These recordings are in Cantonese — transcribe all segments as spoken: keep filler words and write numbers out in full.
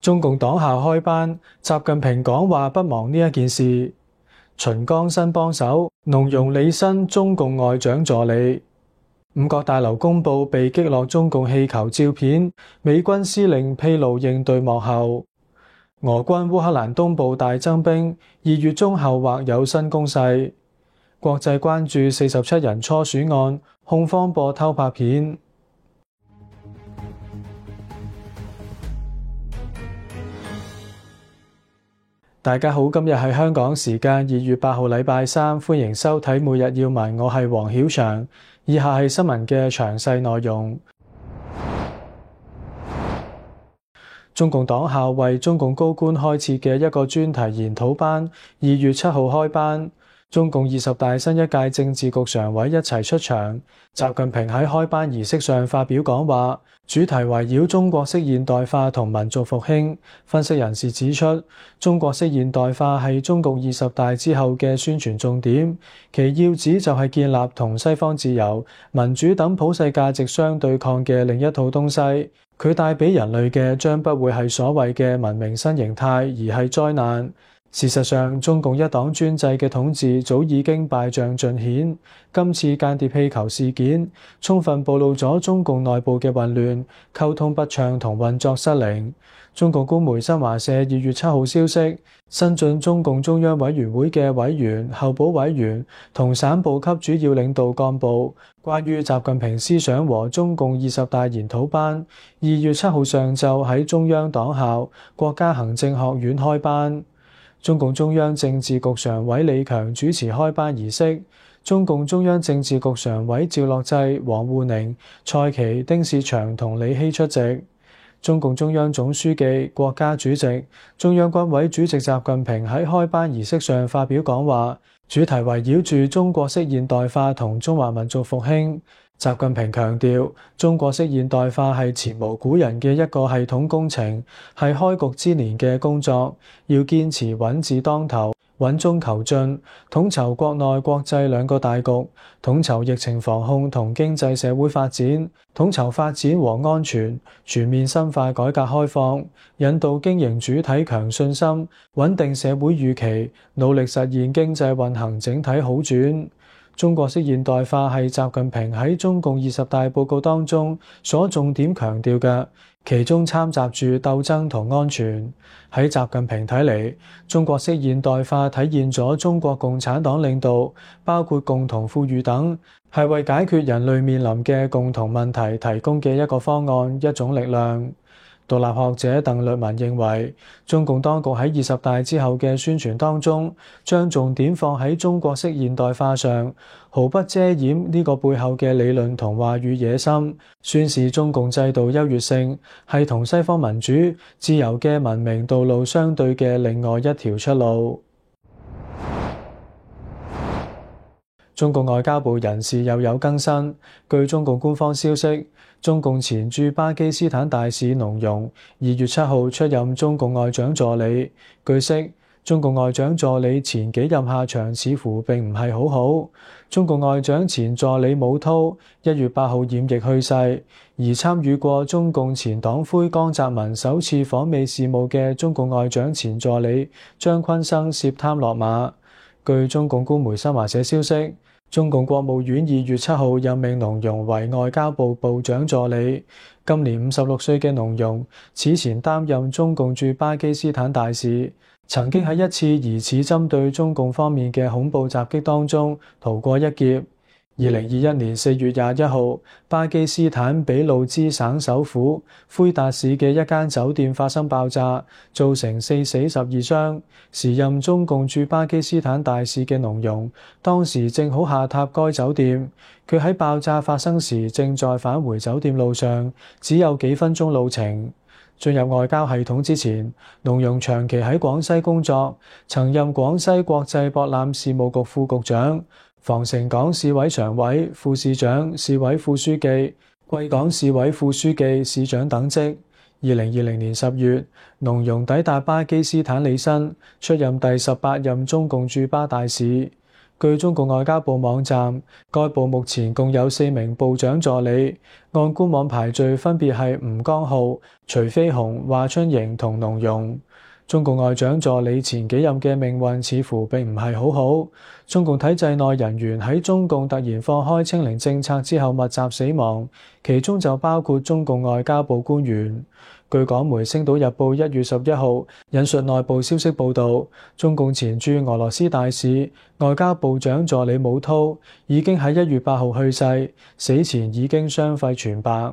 中共黨校開班，習近平講話不忘呢一件事。秦剛新幫手，農融履新中共外長助理。五角大樓公佈被擊落中共氣球照片，美軍司令披露應對幕後。俄軍烏克蘭東部大增兵，二月中後或有新攻勢。國際關注四十七人初選案，控方播偷拍片。大家好，今日係香港時間二月八號禮拜三，歡迎收睇每日要聞，我係黃曉翔。以下係新聞嘅詳細內容。中共黨校為中共高官開設嘅一個專題研討班，二月七號開班。中共二十大新一屆政治局常委一齊出場。習近平喺開班儀式上發表講話，主題圍繞中國式現代化同民族復興。分析人士指出，中國式現代化係中共二十大之後嘅宣傳重點，其要旨就係建立同西方自由、民主等普世價值相對抗嘅另一套東西。佢帶俾人類嘅將不會係所謂嘅文明新形態，而係災難。事實上，中共一黨專制嘅統治早已經敗仗盡顯。今次間諜氣球事件，充分暴露咗中共內部嘅混亂、溝通不暢同運作失靈。中共官媒新華社二月七號消息，新晉中共中央委員會嘅委員、候補委員同省部級主要領導幹部，關於習近平思想和中共二十大研討班，二月七號上晝喺中央黨校國家行政學院開班。中共中央政治局常委李強主持開班儀式，中共中央政治局常委趙樂際、王滬寧、蔡奇、丁薛祥同李希出席。中共中央總書記、國家主席、中央軍委主席習近平喺開班儀式上發表講話，主題圍繞住中國式現代化同中華民族復興。習近平強調，中國式現代化係前無古人嘅一個系統工程，係開局之年嘅工作，要堅持穩字當頭、穩中求進，統籌國內國際兩個大局，統籌疫情防控同經濟社會發展，統籌發展和安全，全面深化改革開放，引導經營主體強信心，穩定社會預期，努力實現經濟運行整體好轉。中國式現代化係習近平喺中共二十大報告當中所重點強調嘅，其中摻雜住鬥爭同安全。喺習近平睇嚟，中國式現代化體現咗中國共產黨領導，包括共同富裕等，係為解決人類面臨嘅共同問題提供嘅一個方案、一種力量。獨立學者鄧律文認為，中共當局喺二十大之後嘅宣傳當中，將重點放喺中國式現代化上，毫不遮掩呢個背後嘅理論同話語野心，宣示中共制度優越性，係同西方民主、自由嘅文明道路相對嘅另外一條出路。中共外交部人士又有更新，據中共官方消息，中共前駐巴基斯坦大使農融二月七號出任中共外長助理。據悉，中共外長助理前幾任下場似乎並唔係好好。中共外長前助理武濤一月八號染疫去世，而參與過中共前黨魁江澤民首次訪美事務嘅中共外長前助理張坤生涉貪落馬。據中共官媒新華社消息，中共國務院二月七號任命農融為外交部部長助理。今年五十六歲嘅農融，此前擔任中共駐巴基斯坦大使，曾經喺一次疑似針對中共方面嘅恐怖襲擊當中逃過一劫。二零二一年四月廿一號，巴基斯坦俾路支省首府魁達市嘅一間酒店發生爆炸，造成四死十二傷。時任中共駐巴基斯坦大使嘅農融，當時正好下榻該酒店。佢喺爆炸發生時正在返回酒店路上，只有幾分鐘路程。進入外交系統之前，農融長期喺廣西工作，曾任廣西國際博覽事務局副局長、防城港市委常委、副市長、市委副書記、貴港市委副書記、市長等職。二零二零年十月，農融抵達巴基斯坦履新，出任第十八任中共駐巴大使。 據中共外交部網站，該部目前共有四名部長助理，按官網排序分別係吳江浩、徐飛鴻、華春瑩同農融。中共外長助理前幾任嘅命運似乎並唔係好好。中共體制內人員喺中共突然放開清零政策之後密集死亡，其中就包括中共外交部官員。據港媒《星島日報》一月十一號引述內部消息報導，中共前駐俄羅斯大使、外交部長助理武韜已經喺一月八號去世，死前已經雙肺全白。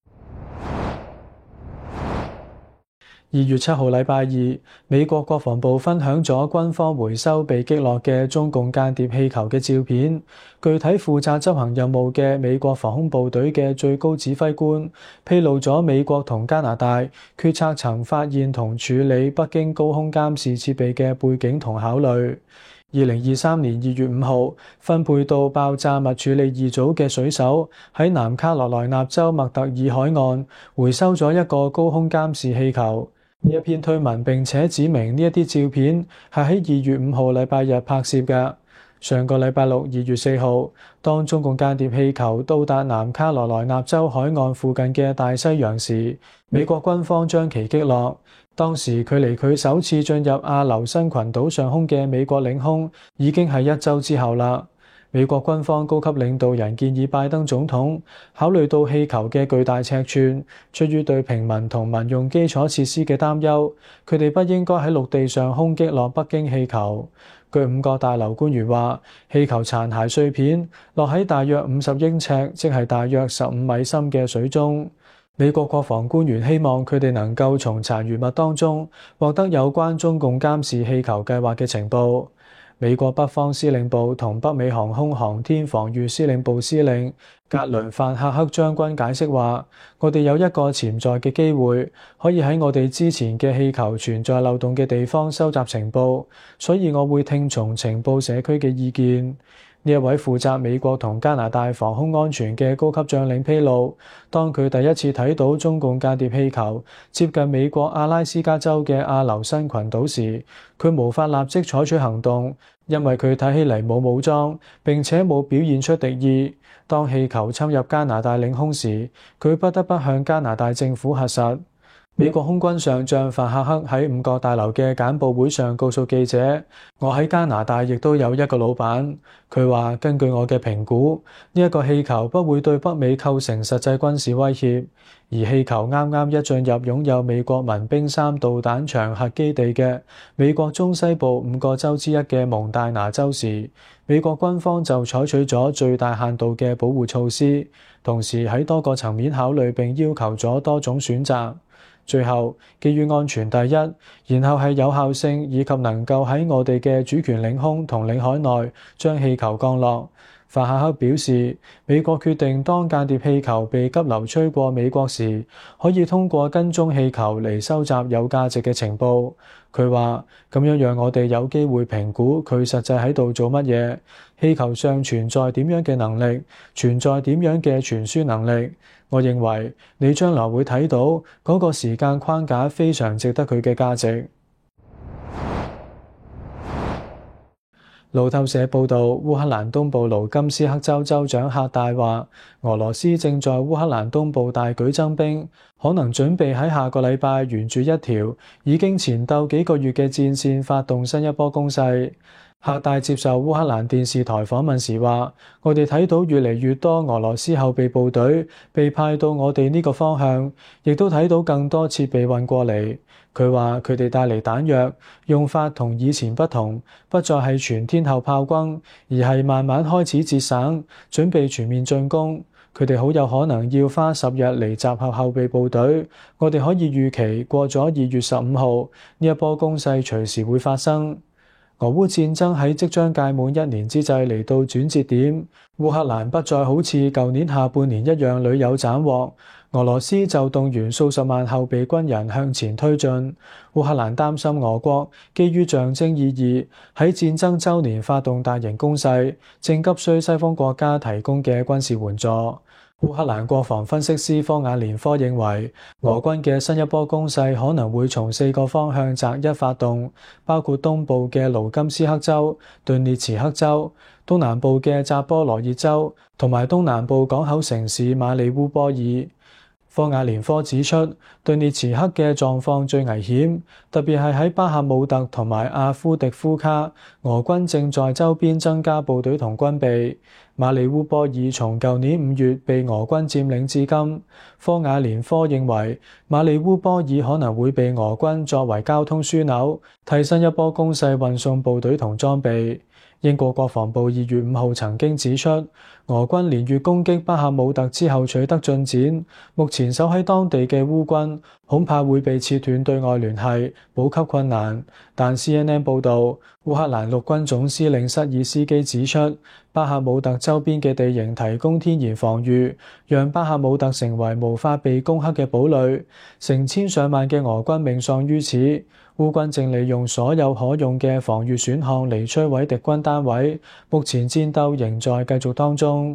二月七號禮拜二，美國國防部分享咗軍方回收被擊落嘅中共間諜氣球嘅照片。具體負責執行任務嘅美國防空部隊嘅最高指揮官披露咗美國同加拿大決策層發現同處理北京高空監視設備嘅背景同考慮。二零二三年二月五號，分配到爆炸物處理二組嘅水手喺南卡羅來納州麥特爾海岸回收咗一個高空監視氣球。呢一篇推文並且指明呢一啲照片係喺二月五號禮拜日拍攝嘅。上個禮拜六二月四號，當中共間諜氣球到達南卡羅來納州海岸附近嘅大西洋時，美國軍方將其擊落。當時距離佢首次進入阿留申群島上空嘅美國領空已經係一週之後啦。美國軍方高級領導人建議拜登總統考慮到氣球嘅巨大尺寸，出於對平民同民用基礎設施嘅擔憂，佢哋不應該喺陸地上空擊落北京氣球。據五角大樓官員話，氣球殘骸碎片落喺大約五十英尺，即係大約十五米深嘅水中。美國國防官員希望佢哋能夠從殘餘物當中獲得有關中共監視氣球計劃嘅情報。美國北方司令部同北美航空航天防禦司令部司令格倫范克克將軍解釋話，我哋有一個潛在嘅機會，可以喺我哋之前嘅氣球存在漏洞嘅地方收集情報，所以我會聽從情報社區嘅意見。呢一位負責美國同加拿大防空安全嘅高級將領披露，當佢第一次睇到中共間諜氣球接近美國阿拉斯加州嘅阿留申群島時，佢無法立即採取行動，因為佢睇起嚟冇武裝，並且冇表現出敵意。當氣球侵入加拿大領空時，佢不得不向加拿大政府核實。美國空軍上將范克克喺五角大樓嘅簡報會上告訴記者，我喺加拿大亦都有一個老闆。佢話根據我嘅評估，呢一個氣球不會對北美構成實際軍事威脅。而氣球啱啱一進入擁有美國民兵三導彈場核基地嘅美國中西部五個州之一嘅蒙大拿州時，美國軍方就採取咗最大限度嘅保護措施，同時喺多個層面考慮並要求咗多種選擇。最後，基於安全第一，然後係有效性以及能夠喺我哋嘅主權領空同領海內將氣球降落。范克克表示，美國決定當間諜氣球被急流吹過美國時，可以通過跟蹤氣球嚟收集有價值嘅情報。佢話咁樣讓我哋有機會評估佢實際喺度做乜嘢，氣球上存在點樣嘅能力，存在點樣嘅傳輸能力。我認為你將來會睇到嗰個時間框架非常值得佢嘅價值。路透社報導，烏克蘭東部盧甘斯克州州長赫戴話，俄羅斯正在烏克蘭東部大舉增兵，可能準備喺下個禮拜沿住一條已經纏鬥幾個月嘅戰線發動新一波攻勢。赫戴接受烏克蘭電視台訪問時話，我哋睇到越嚟越多俄羅斯後備部隊被派到我哋呢個方向，亦都睇到更多設備運過嚟。佢話佢哋帶嚟彈藥用法同以前不同，不再係全天候炮轟，而係慢慢開始節省，準備全面進攻。佢哋好有可能要花十日嚟集合後備部隊。我哋可以預期過咗二月十五號，呢一波攻勢隨時會發生。俄烏戰爭喺即將屆滿一年之際嚟到轉折點，烏克蘭不再好似舊年下半年一樣屢有斬獲，俄羅斯就動員數十萬後備軍人向前推進。烏克蘭擔心俄國基於象徵意義喺戰爭週年發動大型攻勢，正急需西方國家提供嘅軍事援助。烏克蘭國防分析師科瓦連科認為，俄軍嘅新一波攻勢可能會從四個方向擇一發動，包括東部嘅盧甘斯克州、頓涅茨克州、 東南部嘅扎波羅熱州同埋東南部港口城市馬里烏波爾。科瓦連科指出，頓涅茨克嘅狀況最危險，特別係喺巴赫姆特同埋阿夫迪夫卡，俄軍正在周邊增加部隊同軍備。馬里烏波爾從舊年五月被俄軍佔領至今。科瓦連科認為，馬里烏波爾可能會被俄軍作為交通樞紐，替新一波攻勢運送部隊同裝備。英國國防部二月五號曾經指出，俄軍連月攻擊巴赫姆特之後取得進展，目前守喺當地嘅烏軍恐怕會被切斷對外聯繫，補給困難。但 C N N 報導，烏克蘭陸軍總司令塞爾斯基指出，巴赫姆特周邊嘅地形提供天然防禦，讓巴赫姆特成為無法被攻克嘅堡壘，成千上萬嘅俄軍命喪於此。烏軍正利用所有可用嘅防禦選項嚟摧毀敵軍單位，目前戰鬥仍在繼續當中。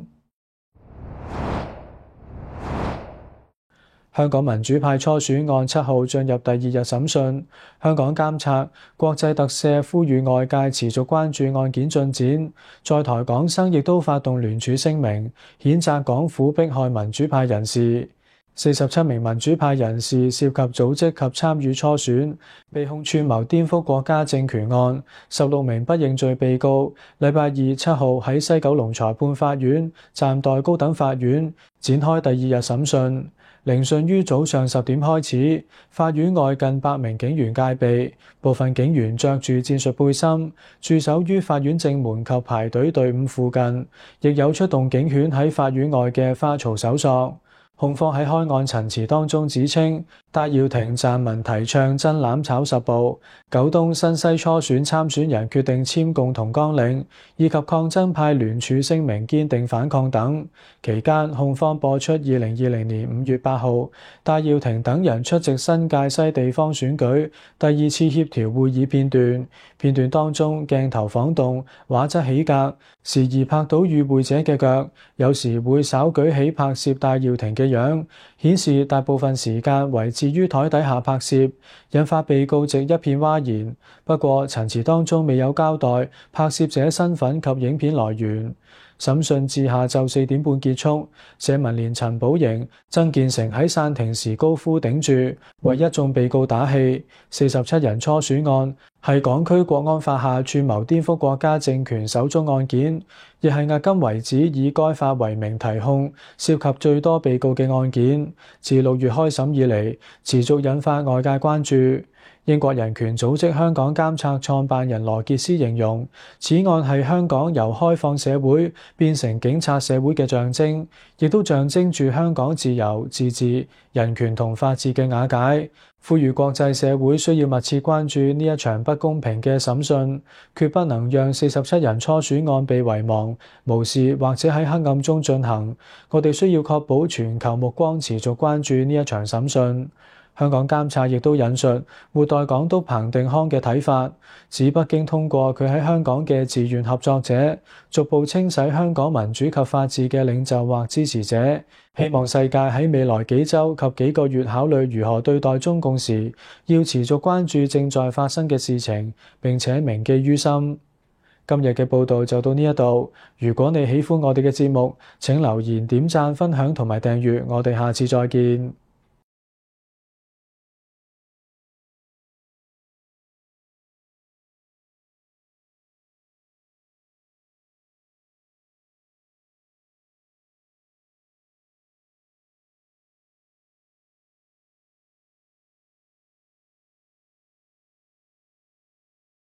香港民主派初選案七號進入第二日審訊，香港監察國際特赦呼籲外界持續關注案件進展，在台港生亦都發動聯署聲明，譴責港府迫害民主派人士。四十七名民主派人士涉及組織及參與初選，被控串謀顛覆國家政權案。十六名不認罪被告，禮拜二七號喺西九龍裁判法院暫代高等法院展開第二日審訊。聆訊於早上十點開始，法院外近百名警員戒備，部分警員着住戰術背心，駐守於法院正門及排隊隊伍附近，亦有出動警犬喺法院外嘅花槽搜索。控方喺開案陳詞當中指稱，戴耀廷撰文提倡真攬炒十步，九東新西初選參選人決定簽共同綱領，以及抗爭派聯署聲明堅定反抗等。期間，控方播出二零二零年五月八號戴耀廷等人出席新界西地方選舉第二次協調會議片段。片段當中鏡頭晃動，畫質起格，時而拍到與會者嘅腳，有時會稍舉起拍攝戴耀廷嘅樣，顯示大部分時間維持於台底下拍攝，引發被告席一片譁然。不過陳詞當中未有交代拍攝者身份及影片來源。審訊至下晝四點半結束，社民連陳寶瑩、曾健成喺散庭時高呼頂住，為一眾被告打氣。四十七人初選案係港區國安法下串謀顛覆國家政權首宗案件，亦係迄今為止以該法為名提控涉及最多被告嘅案件。自六月開審以嚟，持續引發外界關注。英國人權組織香港監察創辦人羅傑斯形容，此案係香港由開放社會變成警察社會嘅象徵，亦都象徵住香港自由、自治、人權同法治嘅瓦解。呼籲國際社會需要密切關注呢一場不公平嘅審訊，決不能讓四十七人初選案被遺忘、無視或者喺黑暗中進行。我哋需要確保全球目光持續關注呢一場審訊。香港監察亦都引述末代港督彭定康嘅睇法，指北京通過佢喺香港嘅自願合作者，逐步清洗香港民主及法治嘅領袖或支持者。希望世界喺未來幾週及幾個月考慮如何對待中共時，要持續關注正在發生嘅事情，並且銘記於心。今日嘅報道就到呢一度。如果你喜歡我哋嘅節目，請留言、點讚、分享同埋訂閱。我哋下次再見。